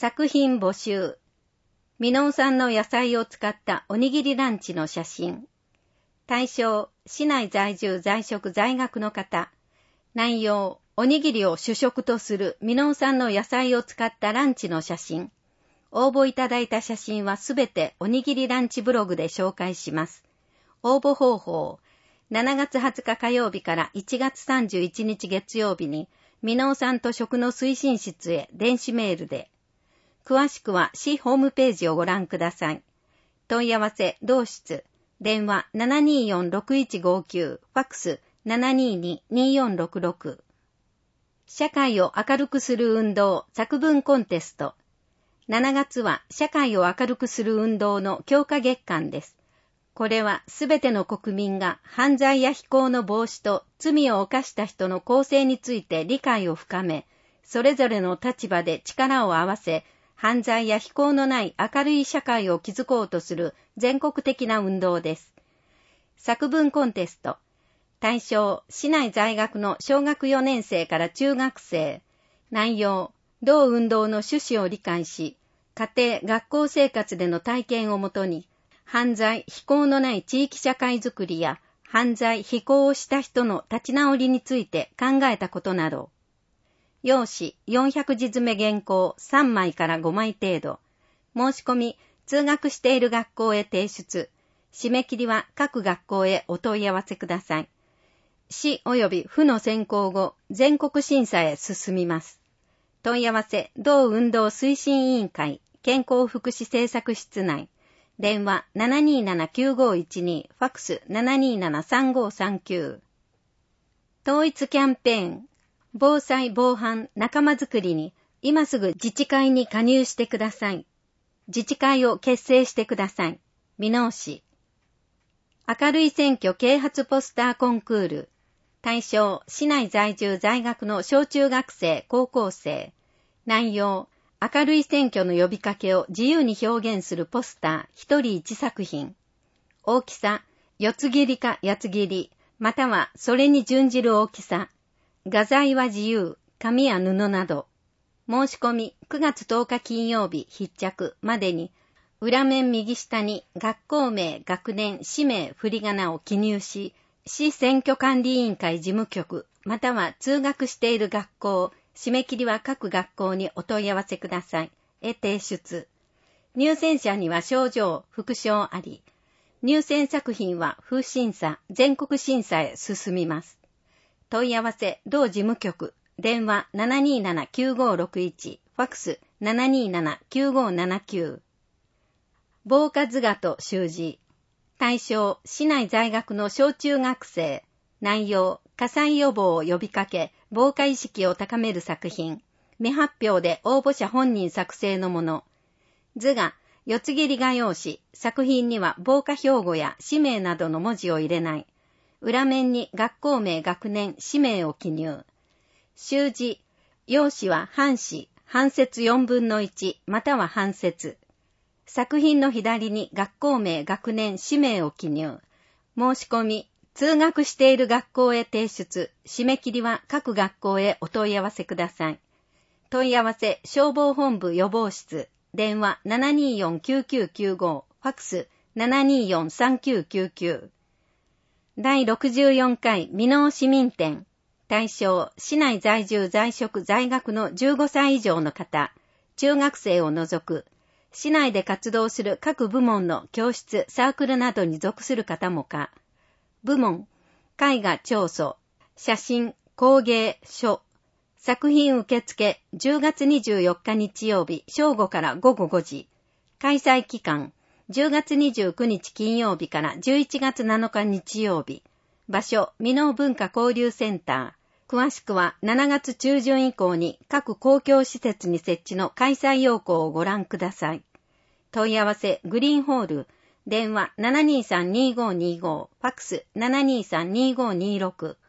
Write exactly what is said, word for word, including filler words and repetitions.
作品募集。箕面産の野菜を使ったおにぎりランチの写真。対象、市内在住在職在学の方。内容、おにぎりを主食とする箕面産の野菜を使ったランチの写真。応募いただいた写真はすべておにぎりランチブログで紹介します。応募方法。しちがつはつか火曜日からいちがつさんじゅういちにち月曜日に、箕面産と食の推進室へ電子メールで。詳しくは市ホームページをご覧ください。問い合わせ、同室。電話 ななにーよんろくいちごきゅう、ファックス ななにーにーにーよんろくろく。社会を明るくする運動作文コンテスト。しちがつは社会を明るくする運動の強化月間です。これはすべての国民が犯罪や非行の防止と罪を犯した人の更生について理解を深め、それぞれの立場で力を合わせ、犯罪や非行のない明るい社会を築こうとする全国的な運動です。作文コンテスト。対象、市内在学の小学よねん生から中学生。内容、同運動の趣旨を理解し、家庭・学校生活での体験をもとに、犯罪・非行のない地域社会づくりや、犯罪・非行をした人の立ち直りについて考えたことなど。用紙よんひゃくじ詰め原稿さんまいからごまい程度。申し込み、通学している学校へ提出。締め切りは各学校へお問い合わせください。市及び府の選考後、全国審査へ進みます。問い合わせ、同運動推進委員会、健康福祉政策室内。電話 ななにーななきゅうごいちに、ファックス ななにーななさんごさんきゅう。統一キャンペーン。防災防犯仲間づくりに今すぐ自治会に加入してください。自治会を結成してください。箕面市。明るい選挙啓発ポスターコンクール。対象、市内在住在学の小中学生、高校生。内容、明るい選挙の呼びかけを自由に表現するポスター一人一作品。大きさ、四つ切りか八つ切り、またはそれに準じる大きさ。画材は自由、紙や布など。申し込みくがつとおか金曜日必着までに、裏面右下に学校名、学年、氏名、振り仮名を記入し、市選挙管理委員会事務局、または通学している学校、締め切りは各学校にお問い合わせください。へ提出。入選者には賞状、副賞あり。入選作品は封審査、全国審査へ進みます。問い合わせ、同事務局、電話 ななにーななきゅうごろくいち、ファックス ななにーななきゅうごななきゅう。防火図画と習字。対象、市内在学の小中学生。内容、火災予防を呼びかけ、防火意識を高める作品。未発表で応募者本人作成のもの。図画、四つ切り画用紙。作品には防火標語や氏名などの文字を入れない。裏面に学校名、学年、氏名を記入。習字、用紙は半紙、半節よんぶんのいち、または半節。作品の左に学校名、学年、氏名を記入。申し込み、通学している学校へ提出。締め切りは各学校へお問い合わせください。問い合わせ、消防本部予防室。電話 ななにーよんきゅうきゅうきゅうご、ファックス ななにーよんさんきゅうきゅうきゅう。だいろくじゅうよんかい箕面市民展。対象、市内在住在職在学のじゅうごさい以上の方、中学生を除く、市内で活動する各部門の教室、サークルなどに属する方もか。部門、絵画調査、写真、工芸、書。作品受付、じゅうがつにじゅうよっか日曜日、正午からごごごじ。開催期間、じゅうがつにじゅうくにち金曜日からじゅういちがつなのか日曜日。場所、箕面文化交流センター。詳しくはしちがつ中旬以降に各公共施設に設置の開催要項をご覧ください。問い合わせ、グリーンホール。電話 ななにーさんにーごにーご、ファックス ななにーさんにーごにーろく。